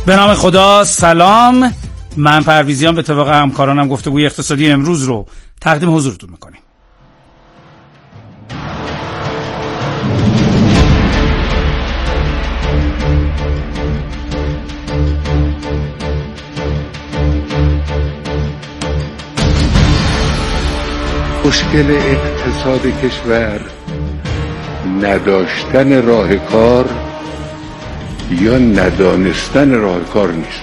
به نام خدا. سلام، من پرویزیان به اتفاق همکارانم گفتگوی اقتصادی امروز رو تقدیم حضورتون میکنیم. مشکل اقتصاد کشور نداشتن راه کار یا ندانستن راه کار نیست.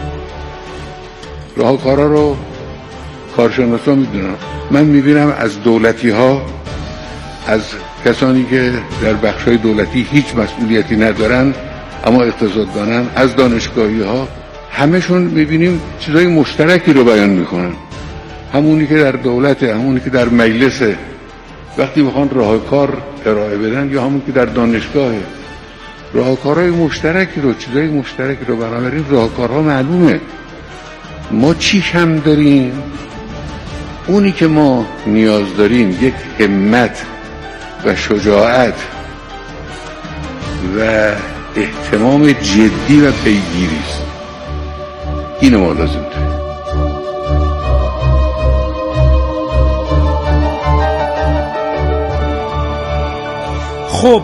راه کارا رو کارشناسا میدونن. من میبینم از دولتی ها، از کسانی که در بخشای دولتی هیچ مسئولیتی ندارن اما اقتصاددانن، از دانشگاهی ها، همشون میبینیم چیزای مشترکی رو بیان میکنن. همونی که در دولته، همونی که در مجلسه، وقتی میخوان راه کار ارائه بدن، یا همون که در دانشگاهه، راهکارهای مشترکی رو، چیزای مشترکی رو. بنابراین راهکارها معلومه. ما چی کم داریم؟ اونی که ما نیاز داریم یک همت و شجاعت و اهتمام جدی و پیگیری است. اینو ما لازم داریم. خب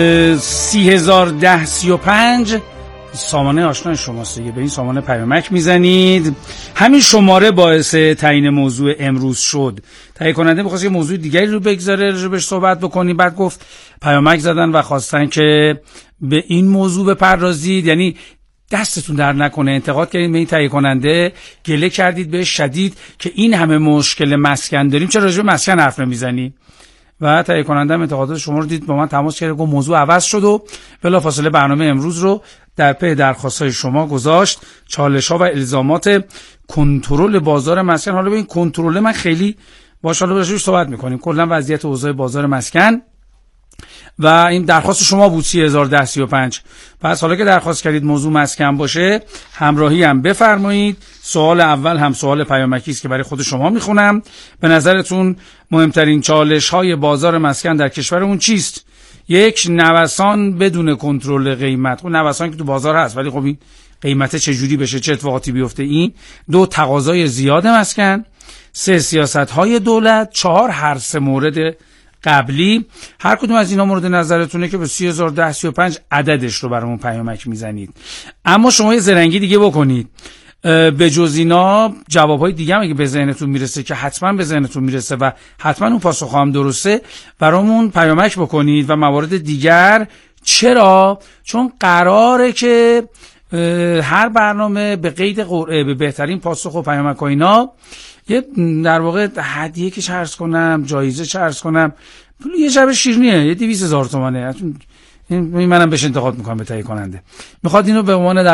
301035 سامانه آشنا شماست دیگه. به این سامانه پیامک میزنید. همین شماره باعث تعیین موضوع امروز شد. تهیه کننده می‌خواست یه موضوع دیگری رو بگذاره، راجعش صحبت بکنیم. بعد گفت پیامک زدن و خواستن که به این موضوع بپردازید. یعنی دستتون در نکنه، انتقاد کردید به این تهیه کننده، گله کردید بهش شدید که این همه مشکل مسکن داریم، چرا راجع به مسکن حرف نمیزنی؟ و تهیه کننده انتقادات شما رو دید، با من تماس کرد، گفت موضوع عوض شد و بلافاصله برنامه امروز رو در پی درخواست‌های شما گذاشت. چالش‌ها و الزامات کنترل بازار مسکن. حالا به این کنترل من خیلی باهاش حالا راجعش صحبت می‌کنیم. کلا وضعیت اوضاع بازار مسکن و این درخواست شما بود 301035. پس حالا که درخواست کردید موضوع مسکن باشه، همراهی هم بفرمایید. سوال اول هم سوال پیامکی است که برای خود شما میخونم. به نظرتون مهمترین چالش‌های بازار مسکن در کشورمون چیست؟ 1. نوسان بدون کنترل قیمت. اون نوسان که تو بازار هست ولی خب این قیمت چه جوری بشه، چه اتفاقاتی بیفته. این 2. تقاضای زیاد مسکن. 3. سیاست‌های دولت. 4. هر سه مورد قبلی. هر کدوم از اینا مورد نظرتونه که به 301035 عددش رو برامون پیامک میزنید. اما شما یه زرنگی دیگه بکنید. به جز اینا جوابهای دیگه هم اگه به ذهنتون میرسه که حتما به ذهنتون میرسه و حتما اون پاسخ هم درسته، برامون پیامک بکنید. و موارد دیگر چرا؟ چون قراره که هر برنامه به قید قرعه به بهترین پاسخ و پیامک و اینا یه در واقع هدیه که چرس کنم، جایزه چرس کنم، یه جعبه شیرینیه، یه 200,000 تومانه. منم بهش انتقاد میکنم به تهیه کننده. میخواد اینو به عنوان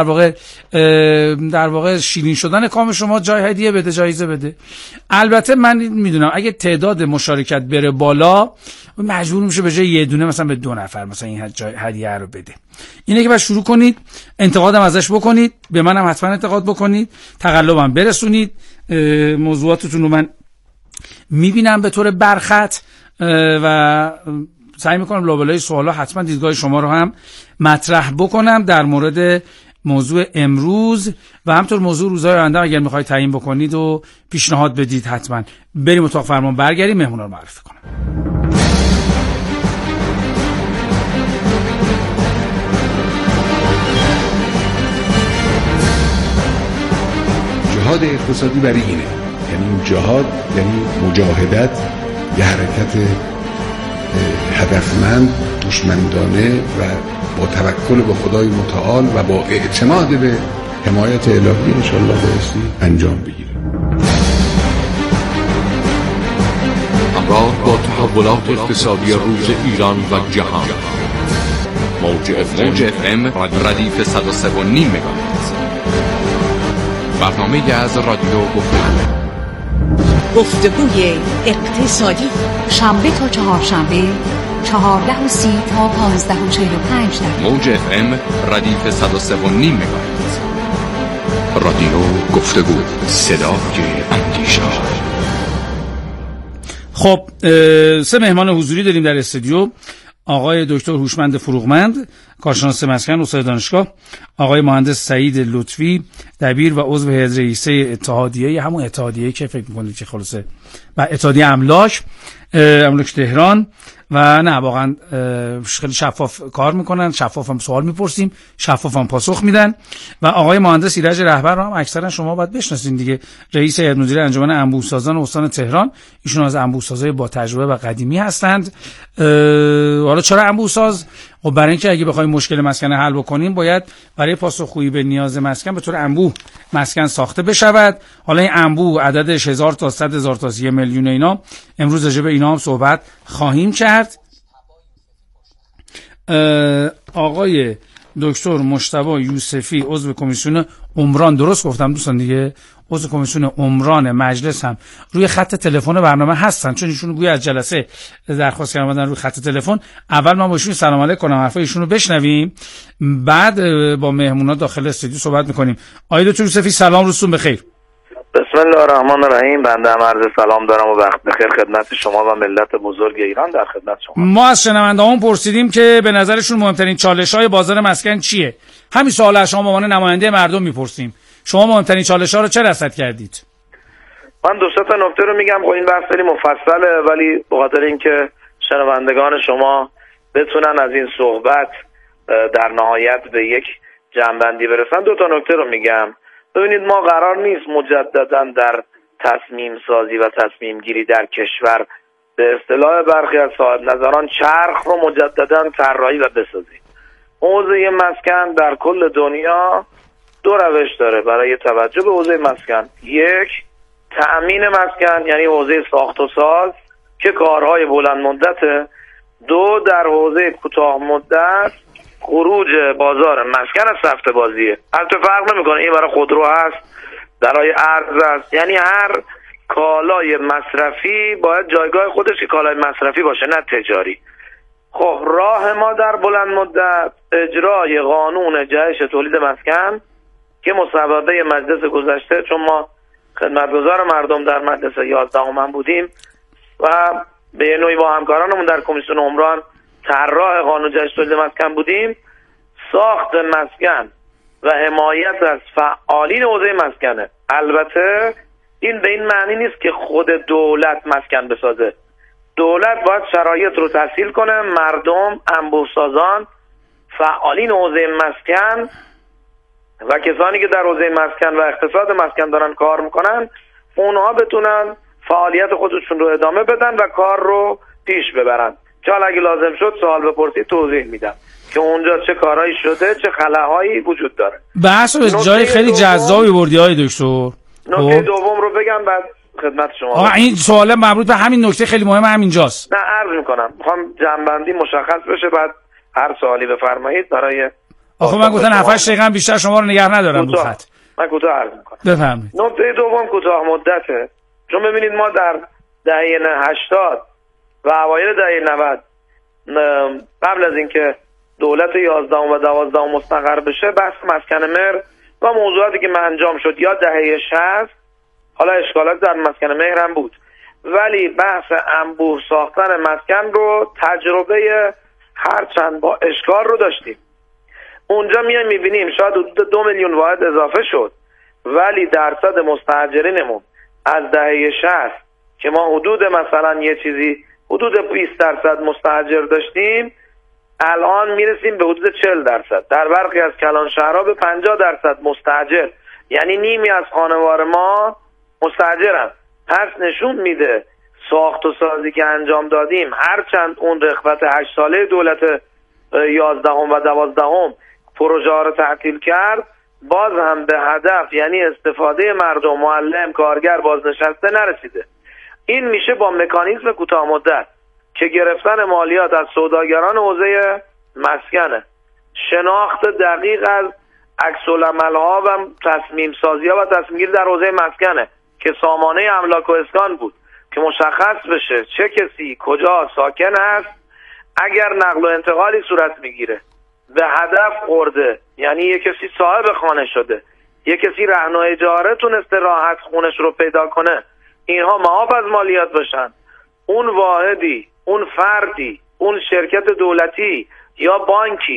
در واقع شیرین شدن کام شما جای هدیه بده، جایزه بده. البته من میدونم اگه تعداد مشارکت بره بالا مجبور میشه به جای یه دونه مثلا به 2 نفر مثلا این هدیه رو بده. اینه که بعد شروع کنید انتقادم ازش بکنید، به منم حتما انتقاد بکنید، تقلبم برسونید. موضوعاتتون رو من میبینم به طور برخط و سعی میکنم لابلای سوالا حتما دیدگاه شما رو هم مطرح بکنم در مورد موضوع امروز و همطور موضوع روزهای آینده. اگر میخواید تعیین بکنید و پیشنهاد بدید حتما. بریم اتاق فرمان، برگردیم مهمونا رو معرفی کنم. جهاد اقتصادی برای اینه، یعنی جهاد یعنی مجاهدت، یه حرکت هدفمند، هوشمندانه و با توکل به خدای متعال و با اعتماد به حمایت الهی انشالله بایستی انجام بگیره. همراه با تحولات اقتصادی روز ایران و جهان، موج FM ردیف 103.5 مگاهرتز. برنامه از رادیو گفتگوی اقتصادی، شنبه تا چهارشنبه 14:30 تا 15:45 موج FM ردیف 103.5 مگاهرتز. رادیو گفتگو، صدای اندیشه. خب 3 مهمان حضوری داریم در استودیو. آقای دکتر هوشمند فروغمند کارشناس مسکن استاد دانشگاه، آقای مهندس سعید لطفی دبیر و عضو هیئت رئیسه اتحادیه، همون اتحادیه که فکر می‌کنید که خلاصه و اتحادیه املاک تهران. و نه واقعا خیلی شفاف کار میکنن، شفاف هم سوال میپرسیم، شفاف هم پاسخ میدن. و آقای مهندس ایرج رهبر رو هم اکثرا شما باید بشناسین دیگه، رئیس هیئت مدیره انجمن انبوه‌سازان استان تهران. ایشون از انبوه‌سازای با تجربه و قدیمی هستند. حالا چرا انبوه‌ساز؟ خب برای اینکه اگه بخوایم مشکل مسکن حل بکنیم باید برای پاسخگویی به نیاز مسکن به طور انبوه مسکن ساخته بشود. حالا این انبوه عددش 1000 تا 100,000 تا 1 میلیون اینا، امروز راجع به اینا هم صحبت خواهیم کرد. آقای دکتر مجتبی یوسفی عضو کمیسیون عمران، درست گفتم دوستان دیگه، عضو کمیسیون عمران مجلس هم روی خط تلفن برنامه هستن، چون ایشون گویا از جلسه درخواست کردن روی خط تلفن. اول من با ایشون سلام علیک کنم، حرفای ایشون رو بشنویم، بعد با مهمونا داخل استودیو صحبت میکنیم. آقای دکتر یوسفی سلام، روزتون بخیر. بسم الله الرحمن الرحیم. بنده هم عرض سلام دارم و وقت بخیر خدمت شما و ملت بزرگ ایران. در خدمت شما. ما از شنوندهامون پرسیدیم که به نظرشون مهمترین چالش‌های بازار مسکن چیه. همین سوال از شما به عنوان نماینده مردم میپرسیم. شما مهمترین چالش‌ها رو چه رصد کردید؟ من دو سه تا نکته رو میگم. این بحث خیلی مفصله، ولی به خاطر اینکه شنوندگان شما بتونن از این صحبت در نهایت به یک جمع‌بندی برسن، دو تا نکته رو میگم. ببینید، ما قرار نیست مجددا در تصمیم سازی و تصمیم گیری در کشور به اصطلاح برخی از صاحب نظران چرخ رو مجددا طراحی و بسازیم. حوزه مسکن در کل دنیا دو روش داره برای توجه به حوزه مسکن. یک، تأمین مسکن، یعنی حوزه ساخت و ساز که کارهای بلند مدته. دو، در حوزه کوتاه مدت خروج بازار مسکن از سفته بازیه. البته فرق نمیکنه این برای خودرو هست، برای ارز است، یعنی هر کالای مصرفی باید جایگاه خودش کالای مصرفی باشه، نه تجاری. خب راه ما در بلند مدت اجرای قانون جهش تولید مسکن که مصوبه مجلس گذشته، چون ما خدمتگزار مردم در مجلس 11 بودیم و به نوعی با همکارانمون در کمیسیون عمران طراح قانون جهش تولید مسکن بودیم. ساخت مسکن و حمایت از فعالین حوزه مسکنه. البته این به این معنی نیست که خود دولت مسکن بسازه. دولت باید شرایط رو تسهیل کنه، مردم، انبوه‌سازان، فعالین حوزه مسکن و کسانی که در حوزه مسکن و اقتصاد مسکن دارن کار میکنن، اونها بتونن فعالیت خودشون رو ادامه بدن و کار رو پیش ببرن. که حالا اگه لازم شد سوال بپرسید توضیح میدم که اونجا چه کارهایی شده، چه خلاهایی وجود داره. بحث رو جای خیلی جذابی بردی های دکتر. نکته دوم رو بگم بعد خدمت شما. آقا این سوال مربوط به همین نکته خیلی مهمه، همینجاست. نه عرض میکنم، میخوام جنبندی مشخص بشه، بعد هر سوالی بفرمایید برای آخه من گفتن 7-8 دقیقه بیشتر شما رو نگه ندارم رو خط. من کوتاه عرض میکنم. بفرمایید. نکته دوم کوتاه مدته. چون ببینید ما در دهه 80 و اوایل دهه 90 قبل از اینکه دولت 11 و 12 مستقر بشه، بحث مسکن مهر و موضوعاتی که انجام شد یا دهه 60، حالا اشکالات در مسکن مهر هم بود، ولی بحث انبوه ساختن مسکن رو تجربه هرچند با اشکال رو داشتیم. اونجا میبینیم شاید حدود 2 میلیون واحد اضافه شد، ولی درصد مستاجرینمون از دهه 60 که ما حدود مثلا یه چیزی حدود 20% مستاجر داشتیم، الان میرسیم به حدود 40%. در برخی از کلان شهرها به 50% مستاجر، یعنی نیمی از خانوار ما مستاجرن. پس نشون میده ساخت و سازی که انجام دادیم، هرچند اون رغبت 8 ساله دولت 11 و 12 پروژه ها رو تعطیل کرد، باز هم به هدف، یعنی استفاده مردم، معلم، کارگر، بازنشسته نرسیده. این میشه با مکانیزم کوتاه مدت که گرفتن مالیات از سوداگران حوزه مسکنه، شناخت دقیق از عکس‌العمل‌ها و تصمیم سازی‌ها و تصمیم گیری در حوزه مسکنه که سامانه املاک و اسکان بود که مشخص بشه چه کسی کجا ساکن است. اگر نقل و انتقالی صورت میگیره به هدف خورده، یعنی یک کسی صاحب خانه شده، یک کسی رهن و اجاره تونسته راحت خونش رو پیدا کنه، اینها معاف از مالیات بشن. اون واحدی، اون فردی، اون شرکت دولتی یا بانکی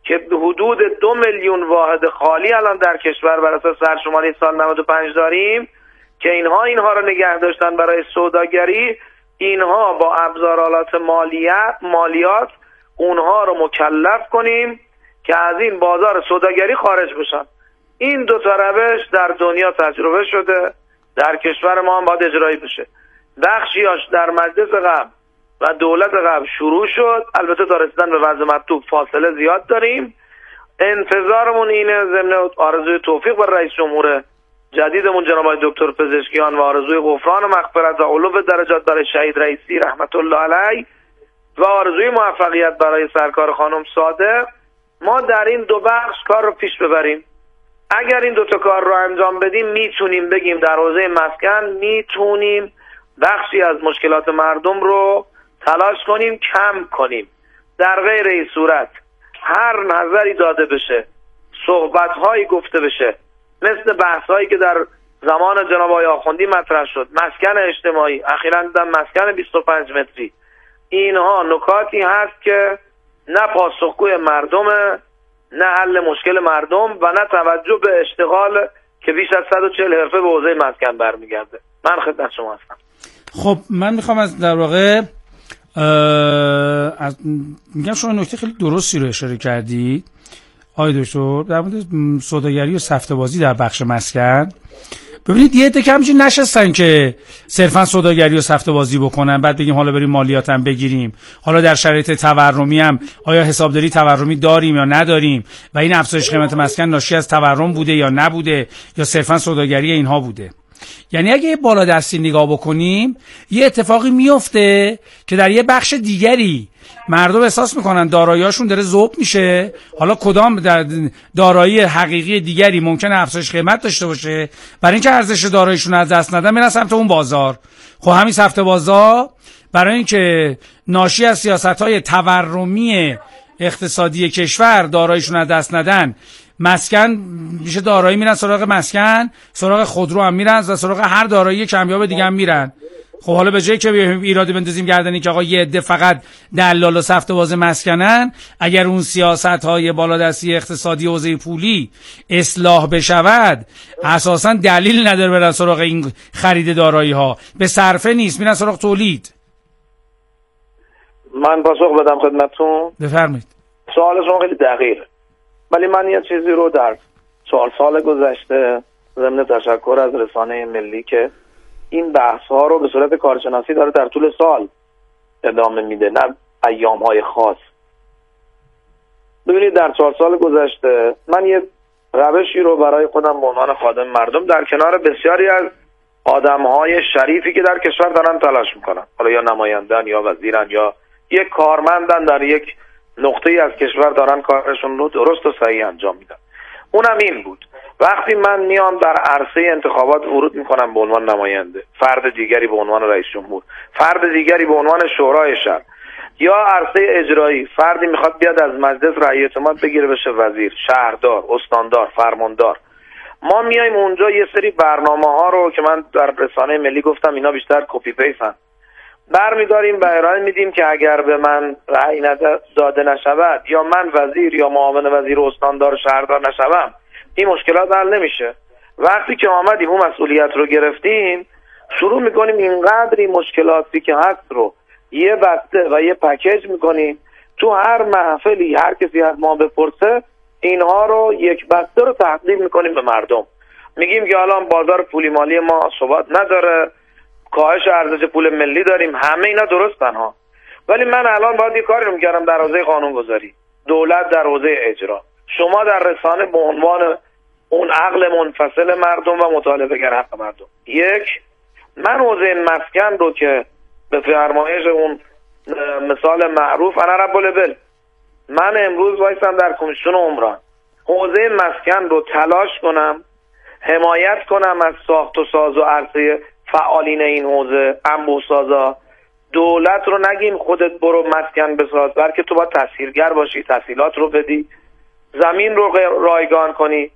که حدود 2 میلیون واحد خالی الان در کشور بر اساس سرشماری سال 95 داریم که اینها رو نگه داشتن برای سوداگری. اینها با ابزارالات مالیات اونها رو مکلف کنیم که از این بازار سوداگری خارج بشن. این دو تا روش در دنیا تجربه شده، در کشور ما هم باید اجرایی بشه. بخشیاش در مجلس قبل و دولت قبل شروع شد، البته تا رسیدن به وضع مطلوب فاصله زیاد داریم. انتظارمون اینه، ضمن آرزوی توفیق بر رئیس جمهور جدیدمون جناب آقای دکتر پزشکیان و آرزوی غفران و مغفرت و علو درجات برای شهید رئیسی رحمت الله علیه و آرزوی موفقیت برای سرکار خانم صادق، ما در این دو بخش کار رو پیش ببریم. اگر این دوتا کار رو انجام بدیم میتونیم بگیم در حوزه مسکن میتونیم بخشی از مشکلات مردم رو تلاش کنیم کم کنیم. در غیر این صورت هر نظری داده بشه، صحبت‌هایی گفته بشه، مثل بحث‌هایی که در زمان جناب آقای آخوندی مطرح شد، مسکن اجتماعی، اخیراً دیدم مسکن 25 متری، اینها نکاتی هست که نه پاسخگوی مردمه، نه حل مشکل مردم و نه توجه به اشتغال که بیش از 140 حرفه به حوزه مسکن برمیگرده. من خدمت شما هستم. خب من میخوام از در واقع میگم شما نکته خیلی درستی رو اشاره کردید آقای دکتر در مورد سوداگری و سفته‌بازی در بخش مسکن. ببینید یه عده همینجوری نشستن که صرفا سوداگری و سفته‌بازی بکنن بعد بگیم حالا بریم مالیات هم بگیریم، حالا در شرایط تورمی هم آیا حسابداری تورمی داریم یا نداریم و این افزایش قیمت مسکن ناشی از تورم بوده یا نبوده یا صرفا سوداگری اینها بوده. یعنی اگه یه بالا دستی نگاه بکنیم یه اتفاقی میفته که در یه بخش دیگری مردم احساس میکنن دارایی‌هاشون داره ذوب میشه، حالا کدام دارایی حقیقی دیگری ممکنه افزایش قیمت داشته باشه، برای اینکه ارزش داراییشون از دست ندن میرن سمت اون بازار. خب همین سفته بازار برای اینکه ناشی از سیاست‌های تورمی اقتصادی کشور داراییشون از دست ندن، مسکن میشه دارایی میرن سراغ مسکن، سراغ خودرو هم میرن و سراغ هر دارایی کمیاب دیگه هم میرن. خب حالا به جایی که ایرادی بندازیم گردنی که آقا یه عده فقط دلال و سفته‌باز مسکنن، اگر اون سیاست‌های بالادستی اقتصادی حوزه پولی اصلاح بشود اساساً دلیل نداره برن سراغ این خرید دارایی‌ها، به صرفه نیست، میرن سراغ تولید. من پاسخ بدم خدمتتون؟ بفرمایید. سوال شما خیلی دقیقه، ولی من یه چیزی رو در 4 سال گذشته ضمن تشکر از رسانه ملی که این بحث ها رو به صورت کارشناسی داره در طول سال ادامه میده، نه ایام های خاص. ببینید در 4 سال گذشته من یه روشی رو برای خودم به عنوان خادم مردم در کنار بسیاری از آدم های شریفی که در کشور دارن تلاش میکنن، حالا یا نمایندن یا وزیرن یا یک کارمندن در یک نقطه‌ای از کشور دارن کارشون رو درست و صحیح انجام میدن، اونم این بود وقتی من میام در عرصه انتخابات ورود میکنم به عنوان نماینده، فرد دیگری به عنوان رئیس جمهور، فرد دیگری به عنوان شورای شهر یا عرصه اجرایی، فردی میخواد بیاد از مجلس رأی اعتماد بگیره بشه وزیر، شهردار، استاندار، فرماندار، ما میایم اونجا یه سری برنامه‌ها رو که من در رسانه ملی گفتم اینا بیشتر کپی پیستن برمیداریم و ارائه میدیم که اگر به من رأی داده نشود یا من وزیر یا معاون وزیر و استاندار شهردار نشوم این مشکلات حل نمیشه. وقتی که آمدیم اون مسئولیت رو گرفتیم شروع میکنیم اینقدری مشکلاتی که هست رو یه بسته و یه پکیج میکنیم، تو هر محفلی هر کسی از ما بپرسه اینها رو یک بسته رو تقدیم میکنیم به مردم، میگیم که الان بازار پولی مالی ما ثبات نداره، کاهش ارزش پول ملی داریم، همه اینا درستن ها، ولی من الان باید یه کاری رو میکردم در حوزه قانونگذاری، دولت در حوزه اجرا، شما در رسانه به عنوان اون عقل منفصل مردم و مطالبه‌گر حق مردم. یک، من حوزه مسکن رو که به فرمایش اون مثال معروف انا رب الابل، من امروز وایسم در کمیسیون عمران حوزه مسکن رو تلاش کنم حمایت کنم از ساخت و ساز و عرصه فعالین این حوزه، انبوه سازا. دولت رو نگیم خودت برو مسکن بساز، بلکه تو باید تسهیلگر باشی، تسهیلات رو بدی، زمین رو رایگان کنی.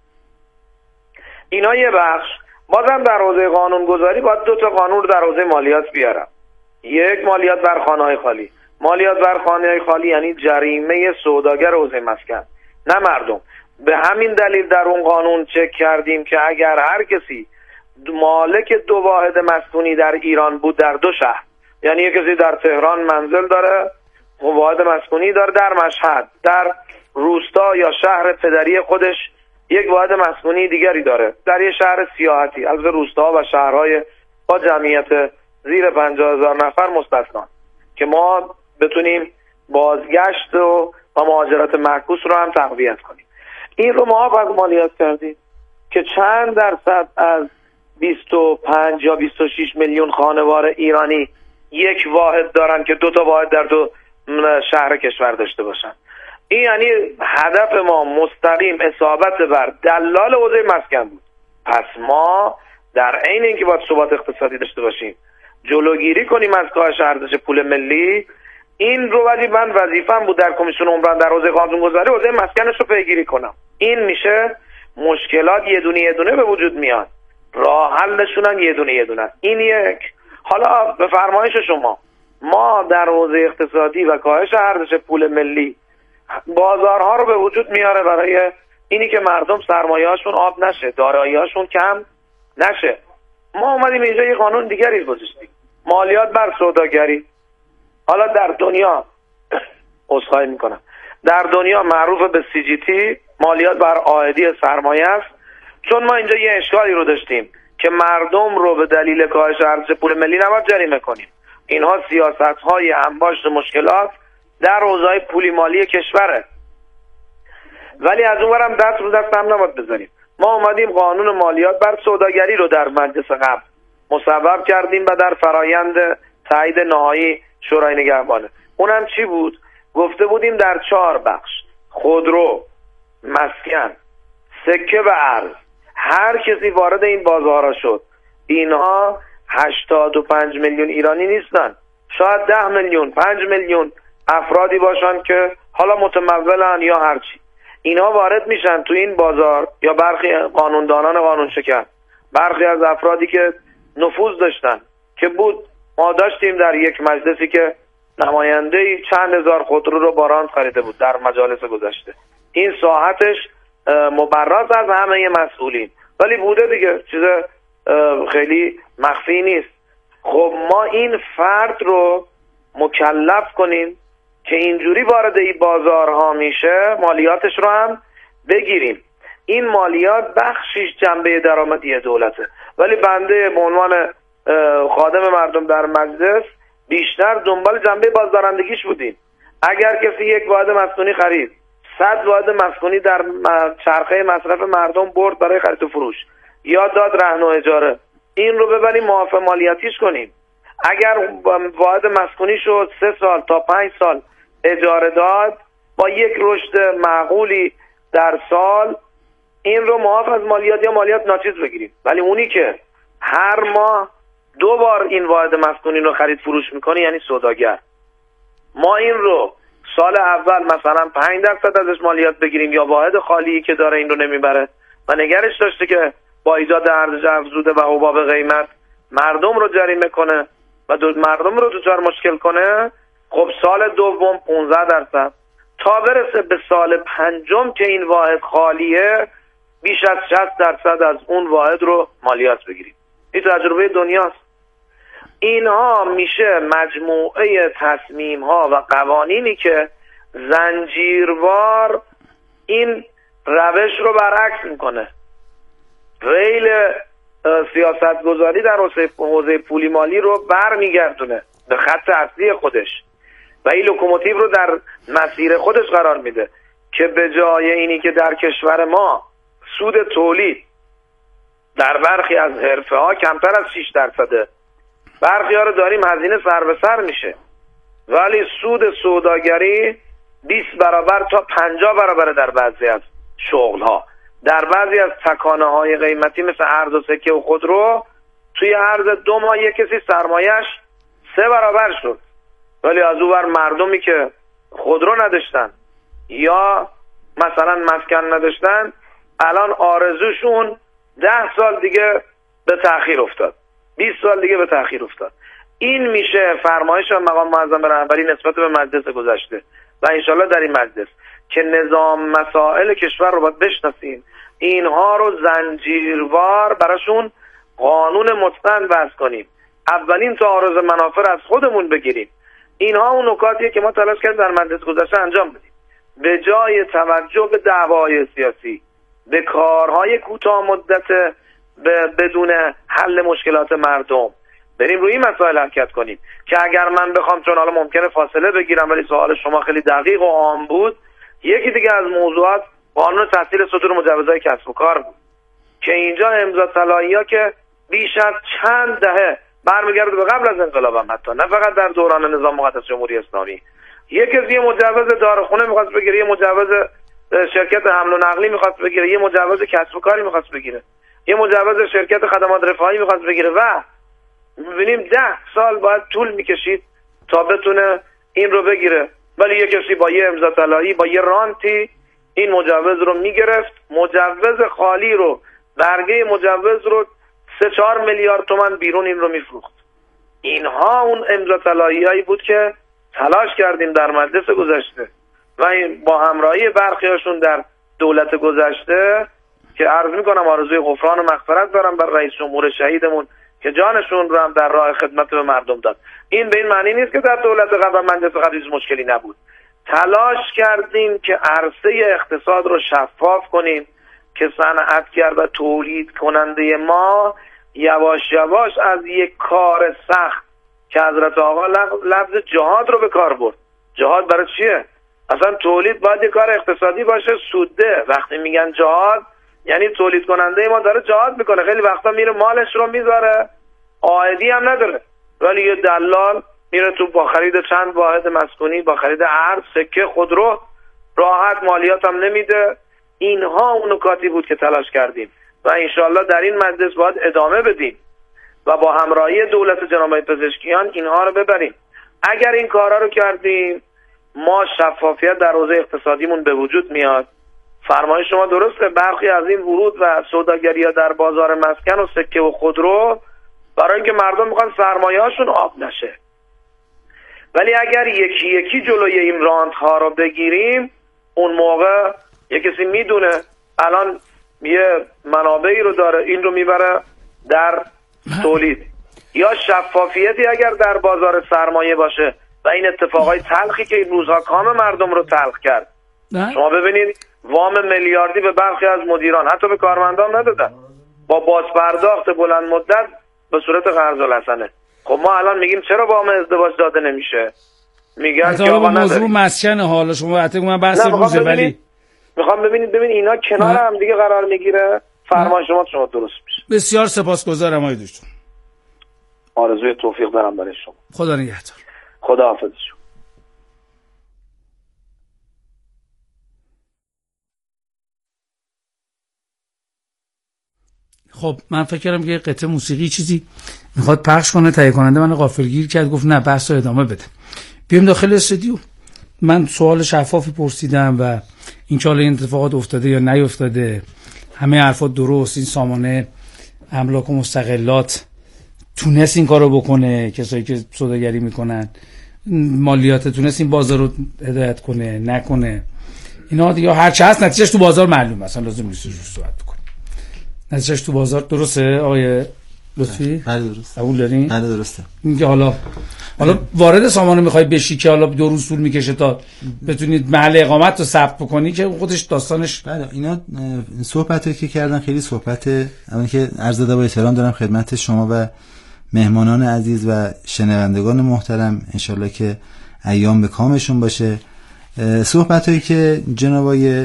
اینا یه بخش. بازم در حوزه قانون گذاری باید 2 تا قانون رو در حوزه مالیات بیارم. یک، مالیات بر خانه‌های خالی. مالیات بر خانه‌های خالی یعنی جریمه سوداگر حوزه مسکن، نه مردم. به همین دلیل در اون قانون چک کردیم که اگر هر کسی مالک 2 واحد مسکونی در ایران بود در 2 شهر، یعنی یک کسی در تهران منزل داره، واحد مسکونی داره، در مشهد، در روستا یا شهر پدری خودش یک واحد مسکونی دیگری داره، در یک شهر سیاحتی، از روستا و شهرهای با جمعیت زیر 50,000 نفر مستثنا، که ما بتونیم بازگشت و مهاجرت معکوس رو هم تقویت کنیم. این رو معاف از مالیات کردیم که چند درصد از 25 یا 26 میلیون خانوار ایرانی یک واحد دارن که 2 تا واحد در 2 شهر کشور داشته باشن. این یعنی هدف ما مستقیم اصابت بر دلال حوزه مسکن بود. پس ما در عین اینکه باید ثبات اقتصادی داشته باشیم، جلوگیری کنیم از کاهش ارزش پول ملی، این رو ولی من وظیفه‌ام بود در کمیسیون عمران در حوزه قانونگذاری حوزه مسکنش رو پیگیری کنم. این میشه مشکلات یه دونه به وجود میاد، راه حلشون هم یه دونه است. این یک. حالا به فرمایش شما، ما در حوزه اقتصادی و کاهش ارزش پول ملی بازارها رو به وجود میاره برای اینی که مردم سرمایه‌هاشون آب نشه، دارایی‌هاشون کم نشه. ما اومدیم اینجا یه قانون دیگری گذاشتیم، مالیات بر سوداگری. حالا در دنیا عذرخواهی میکنم، در دنیا معروف به CGT، مالیات بر عائدی سرمایه است. چون ما اینجا یه اشکالی رو داشتیم که مردم رو به دلیل کاهش ارزش پول ملی نباید جریمه کنیم. اینها سیاست‌های انباشت مشکلات در حوزه پولی مالی کشوره، ولی از اونورم دست رو دست هم نباید بذاریم. ما اومدیم قانون مالیات بر سوداگری رو در مجلس قبل مصوب کردیم و در فرایند تایید نهایی شورای نگهبانه. اونم چی بود؟ گفته بودیم در 4 بخش: خودرو، مسکن، سکه و ارز، هر کسی وارد این بازارها شد. اینها 85 میلیون ایرانی نیستن، شاید 10 میلیون 5 میلیون افرادی باشن که حالا متمولن یا هرچی. اینها وارد میشن تو این بازار، یا برخی قانوندانان قانون شکن، برخی از افرادی که نفوذ داشتن که بود. ما داشتیم در یک مجلسی که نماینده چند هزار خودرو رو با رانت خریده بود در مجالس گذشته. این ساحتش مبرز از همه مسئولین، ولی بوده دیگه، چیز خیلی مخفی نیست. خب ما این فرد رو مکلف کنیم که اینجوری وارد این بازارها میشه، مالیاتش رو هم بگیریم. این مالیات بخشیش جنبه درآمدی دولته، ولی بنده به عنوان خادم مردم در مجلس بیشتر دنبال جنبه بازدارندگیش بودیم. اگر کسی یک واحد مسکونی خرید، 100 واحد مسکونی در چرخه مصرف مردم برد برای خرید و فروش یا داد رهن و اجاره، این رو ببریم معاف مالیاتیش کنیم. اگر واحد مسکونی شد 3 سال تا 5 سال اجاره داد با یک رشد معقولی در سال، این رو معاف از مالیات یا مالیات ناچیز بگیریم. ولی اونی که هر ماه 2 بار این واحد مسکونی رو خرید فروش میکنه یعنی سوداگر، ما این رو سال اول مثلا 5% ازش مالیات بگیریم، یا واحد خالی که داره این رو نمیبره و نگرش داشته که با ایجاد ارزش افزوده و حباب قیمت مردم رو جریمه کنه و مردم رو دچار مشکل کنه، خب سال دوم 15% تا برسه به سال 5 که این واحد خالیه بیش از 60% از اون واحد رو مالیات بگیریم. این تجربه دنیاست. اینها میشه مجموعه تصمیم ها و قوانینی که زنجیروار این روش رو برعکس میکنه. ریل سیاست گذاری در حوزه پولی مالی رو برمیگردونه به خط اصلی خودش و این لوکوموتیو رو در مسیر خودش قرار میده که به جای اینی که در کشور ما سود تولید در برخی از حرفه ها کمتر از 6%، برخی ها رو داریم هزینه سر به سر میشه، ولی سود سوداگری 20 برابر تا 50 برابر در بعضی از شغل ها. در بعضی از تکانه های قیمتی مثل ارز و سکه و خودرو، توی عرض 2 ماه یک کسی سرمایش 3 برابر شد، ولی از اون ور مردمی که خودرو نداشتن یا مثلا مسکن نداشتن الان آرزوشون 10 سال دیگه به تأخیر افتاد، 20 سال دیگه به تأخیر افتاد. این میشه فرمایش مقام معظم رهبری نسبت به مجلس گذشته و انشالله در این مجلس که نظام مسائل کشور رو باید بشناسیم، اینها رو زنجیروار براشون قانون متقن وضع کنیم، اولین تعارض منافع از خودمون بگیریم. اینها اون نکاتیه که ما تلاش کردیم در مجلس گذشته انجام بدیم. به جای توجه به دعوای سیاسی، به کارهای کوتاه مدت بدون حل مشکلات مردم، بریم روی این مسائل حرکت کنیم که اگر من بخوام، چون حالا ممکنه فاصله بگیرم ولی سوال شما خیلی دقیق و عام بود، یکی دیگه از موضوعات قانون تسهیل صدور مجوزهای کسب و کار بود که اینجا امضا طلایی‌ها که بیش از چند دهه برمیگرده به قبل از انقلاب هم، حتی نه فقط در دوران نظام مقدس جمهوری اسلامی، یک از یه مجوز داروخونه می‌خواست بگیره، یه مجوز شرکت حمل و نقلی می‌خواست بگیره، یه مجوز کسب و کاری می‌خواست بگیره، یه مجوز شرکت خدمات رفاهی می‌خواست بگیره و می‌بینیم 10 سال باید طول می‌کشید تا بتونه این رو بگیره. ولی یه کسی با یه امضا طلایی، با یه رانتی این مجوز رو میگرفت، مجوز خالی رو، برگه مجوز رو 3-4 میلیارد تومان بیرون این رو میفروخت. اینها اون امضا طلایی‌هایی بود که تلاش کردیم در مجلس گذشته و با همراهی برخیاشون در دولت گذشته که عرض میکنم آرزوی غفران و مغفرت دارم بر رئیس جمهور شهیدمون که جانشون رو هم در راه خدمت به مردم داد. این به این معنی نیست که در دولت قبل و مجلس قبل مشکلی نبود. تلاش کردیم که عرصه اقتصاد رو شفاف کنیم که صنعتگر و تولید کننده ما یواش یواش از یک کار سخت که حضرت آقا لفظ جهاد رو به کار برد. جهاد برای چیه؟ اصلا تولید باید یک کار اقتصادی باشه، سوده. وقتی میگن جهاد یعنی تولید کننده ما داره جهاد میکنه، خیلی وقتا میره مالش رو میذاره، عائدی هم نداره، ولی یه دلال میره تو با خرید چند واحد مسکونی، با خرید ارز، سکه، خودرو، راحت مالیات هم نمیده. اینها اون نکاتی بود که تلاش کردیم و انشالله در این مجلس باید ادامه بدیم و با همراهی دولت جناب پزشکیان اینها رو ببریم. اگر این کارا رو کردیم ما شفافیت در حوزه اقتصادیمون به وجود میاد. فرمایش شما درسته، برخی از این ورود و سوداگری‌ها در بازار مسکن و سکه و خودرو برای اینکه مردم میخوان سرمایه‌هاشون آب نشه، ولی اگر یکی یکی جلوی این رانت‌ها رو بگیریم اون موقع یک کسی میدونه الان یه منابعی رو داره، این رو میبره در تولید. یا شفافیتی اگر در بازار سرمایه باشه و این اتفاقای تلخی که این روزها کام مردم رو تلخ کرد، شما ببینید وام میلیاردی به برخی از مدیران حتی به کارمندان ندادن با بازپرداخت بلند مدت به صورت قرض الحسنه. خب ما الان میگیم چرا وام ازدواج داده نمیشه؟ میگن که آقا موضوع مسکن حالا شما حتی من بحث روزه، ولی میخوام ببینید اینا کنار هم دیگه قرار میگیره. فرمان شما درست میشه. بسیار سپاسگزارم آقای دکتر. آرزوی توفیق دارم برای شما. خدا نگهدار. خدا حافظ شما. خب من فکر کردم که قطعه موسیقی چیزی میخواد پخش کنه، تهیه کننده من غافلگیر کرد، گفت نه بحث رو ادامه بده. بیام داخل استودیو. من سوال شفافی پرسیدم و این که حالا این اتفاقات افتاده یا نیفتاده، همه حرفات درست، این سامانه املاک و مستقلات تونست این کارو بکنه، کسایی که سوداگری میکنن، مالیات تونست این بازار رو هدایت کنه نکنه، اینا دیگه هر چه هست نتیجهش تو بازار معلومه، اصلا لازم نیست روش صحبت بکنیم. نتیجهش تو بازار درسته آقای لطفی؟ بله درسته. قبول دارین؟ بله درسته. اینکه حالا وارد سامانه میخوای بشی که حالا 2 روز طول میکشه تا بتونید محل اقامت رو ثبت بکنی که خودش داستانش. بله اینا صحبتایی که کردن خیلی صحبت اون که عرض ادب و احترام دارم خدمت شما و مهمانان عزیز و شنوندگان محترم، انشالله که ایام به کامشون باشه. صحبتایی که جنابای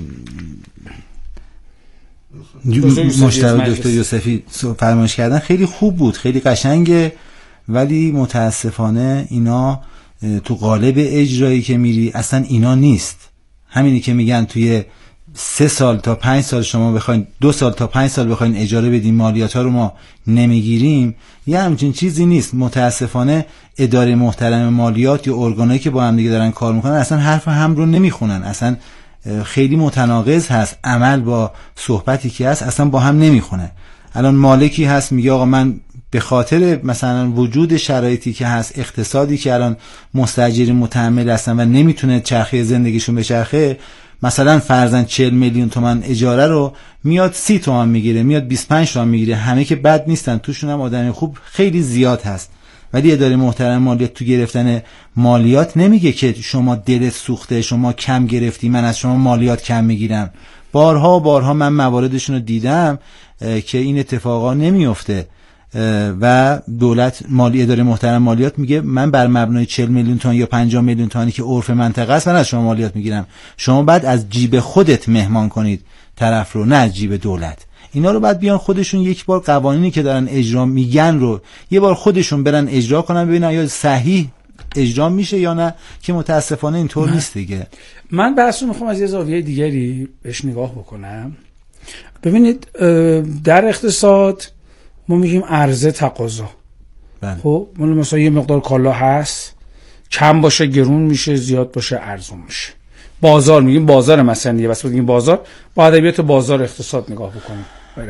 مشتاق دکتر یوسفی فرمایش کردن خیلی خوب بود، خیلی قشنگه، ولی متاسفانه اینا تو قالب اجرایی که میری اصلا اینا نیست. همینی که میگن توی 3 سال تا 5 سال شما بخواین 2 سال تا 5 سال بخواین اجاره بدین مالیات ها رو ما نمیگیریم، یه همچین چیزی نیست. متاسفانه اداره محترم مالیات یا ارگانایی که با هم دیگه دارن کار میکنن اصلا حرف هم رو نمیخونن، اصلا خیلی متناقض هست عمل با صحبتی که هست، اصلا با هم نمیخونه. الان مالکی هست میگه آقا من به خاطر مثلا وجود شرایطی که هست، اقتصادی که الان مستاجرین متحمل هستن و نمیتونه چرخه زندگیشون بچرخه، مثلا فرضاً 40 میلیون تومان اجاره رو میاد 30 تومان میگیره، میاد 25 تومان میگیره. همه که بد نیستن، توشون هم آدم خوب خیلی زیاد هست، ولی اداره محترم مالیات تو گرفتن مالیات نمیگه که شما دلت سوخته، شما کم گرفتی، من از شما مالیات کم میگیرم. بارها من مواردشون رو دیدم که این اتفاقا نمیفته و دولت اداره محترم مالیات میگه من بر مبنای 40 میلیون تومان یا 50 میلیون تومانی که عرف منطقه است من از شما مالیات میگیرم. شما بعد از جیب خودت مهمان کنید طرف رو، نه از جیب دولت. اینا رو بعد بیان خودشون یک بار قوانینی که دارن اجرا میگن رو یه بار خودشون برن اجرا کنن، ببینن یا صحیح اجرا میشه یا نه، که متاسفانه اینطور نیست دیگه. من بحثو میخوام از یه زاویه دیگری بهش نگاه بکنم. ببینید در اقتصاد ما میگیم عرضه تقاضا. خب مثلا یه مقدار کالا هست، کم باشه گرون میشه، زیاد باشه ارزون میشه. بازار میگیم بازار مثلا، بس بگیم بازار، با ادبیات بازار اقتصاد نگاه بکنیم.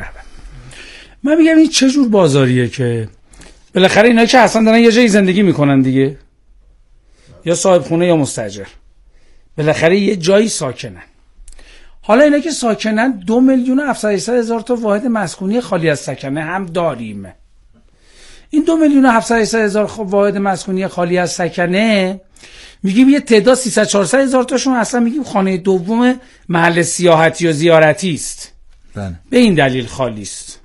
من میگم این چه جور بازاریه که بالاخره اینا که اصلا دارن یه جایی زندگی میکنن دیگه، یا صاحب خونه یا مستاجر، بالاخره یه جایی ساکنن. حالا اینا که ساکنن 2,700,000 تا واحد مسکونی خالی از سکنه هم داریم. این 2,700,000 واحد مسکونی خالی از سکنه میگیم یه تعداد 300-400,000 تاشون اصلا میگیم خانه دوم محل سیاحتی و زیارتی است. به این دلیل خالی است.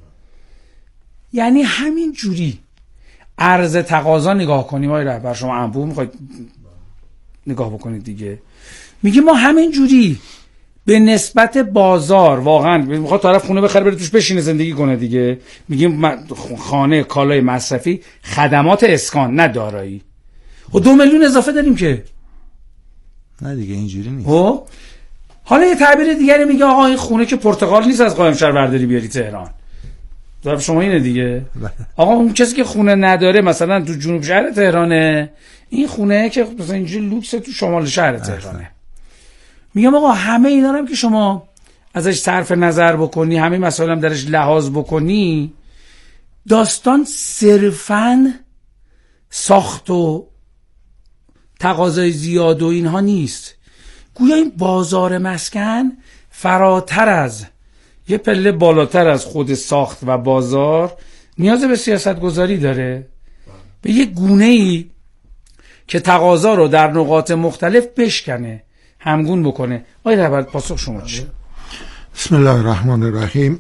یعنی همین جوری عرض تقاضا نگاه کنیم. آقای رهبر شما انبوه میخواید نگاه بکنید دیگه. میگیم ما همین جوری به نسبت بازار واقعا میخواد طرف خونه بخره بره توش بشینه زندگی کنه دیگه، میگیم خانه کالای مصرفی، خدمات اسکان، نه دارایی. و 2 میلیون اضافه داریم که نه دیگه اینجوری نیست. حالا یه تعبیر دیگری میگه آقا این خونه که پرتغال نیست از قائمشهر برداری بیاری تهران. ضرب شما اینه دیگه. آقا اون کسی که خونه نداره مثلا تو جنوب شهر تهرانه، این خونه که مثلا اینجوری لوکس تو شمال شهر تهرانه. میگم آقا همه اینا هم که شما ازش صرف نظر بکنی، همه مسائل هم درش لحاظ بکنی، داستان صرفاً ساخت و تقاضای زیاد و اینها نیست. گویا این بازار مسکن فراتر از یه پله بالاتر از خود ساخت و بازار نیاز به سیاست گذاری داره، به یه گونه‌ای که تقاضا رو در نقاط مختلف بشکنه، همگون بکنه. آقای رهبر پاسخ شما چیه؟ بسم الله الرحمن الرحیم.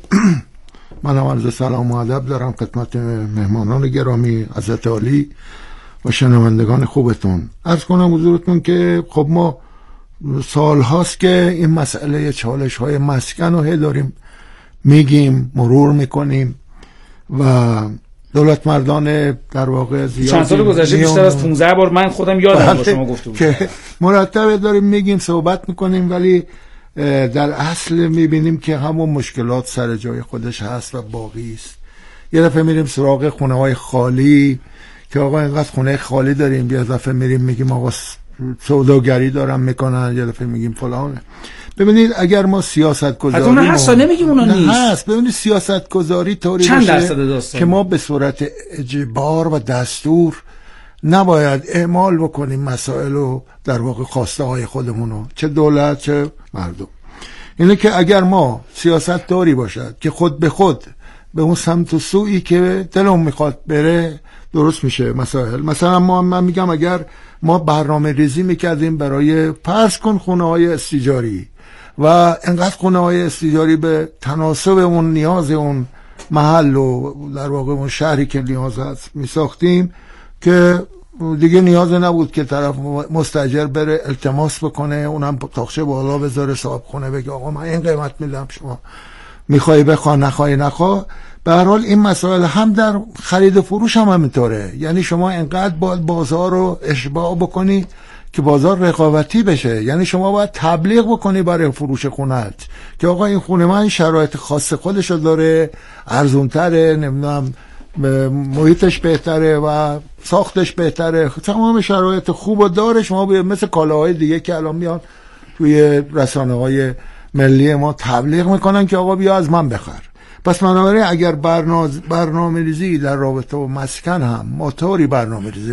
من هم عرض سلام و ادب دارم خدمت مهمانان گرامی، حضرت عالی و شنوندگان خوبتون. عرض کنم حضورتون که خب ما سال هاست که این مسئله چالش های مسکن رو داریم میگیم، مرور میکنیم و دولت مردان در واقع زیادی چند سال گذشته بیشتر از 15 بار من خودم یادم با شما گفته بودم که مرتب داریم میگیم، صحبت میکنیم، ولی در اصل میبینیم که همون مشکلات سر جای خودش هست و باقی است. یه دفعه میریم سراغ خونه های خالی که آقا اینقدر خونه خالی داریم، یه دفعه میریم میگیم آقا سوداگری دارن میکنن، یه دفعه میگیم فلانه. ببینید اگر ما سیاست گذاری اون هست نمیگیم اونا نیست هست، ببینید سیاست گذاری طوری باشه که ما به صورت اجبار و دستور نباید اعمال بکنیم مسائل رو، در واقع خواسته های خودمونو، چه دولت چه مردم. اینه که اگر ما سیاست داری باشد که خود به خود به اون سمت و سویی که دلم میخواد بره درست میشه مسائل. مثلا من میگم اگر ما برنامه ریزی میکردیم برای فرض کن خونه های استیجاری و انقدر خونه های استیجاری به تناسب اون نیاز اون محل و در واقع اون شهری که نیاز هست میساختیم که دیگه نیاز نبود که طرف مستاجر بره التماس بکنه، اونم تاخچه بالا بذاره، صاحب خونه بگه آقا من این قیمت میدم، شما میخوای بخوا نخوای نخوا. به هر حال این مسائل هم در خرید و فروش هم همینطوره. یعنی شما انقدر باید بازار رو اشباع بکنی که بازار رقابتی بشه. یعنی شما باید تبلیغ بکنی برای فروش خونت که آقا این خونه من شرایط خاص خودشو داره، ارزونتره، نمیدونم محیطش بهتره و ساختش بهتره، تمام شرایط خوب داره. شما مثل کالاهای دیگه که الان میان توی رسانه‌های ملی ما تبلیغ میکنن که آقا بیا از من بخر. پس بنابراین اگر برنامه ریزی در رابطه با مسکن هم ما طوری برنامه ریزی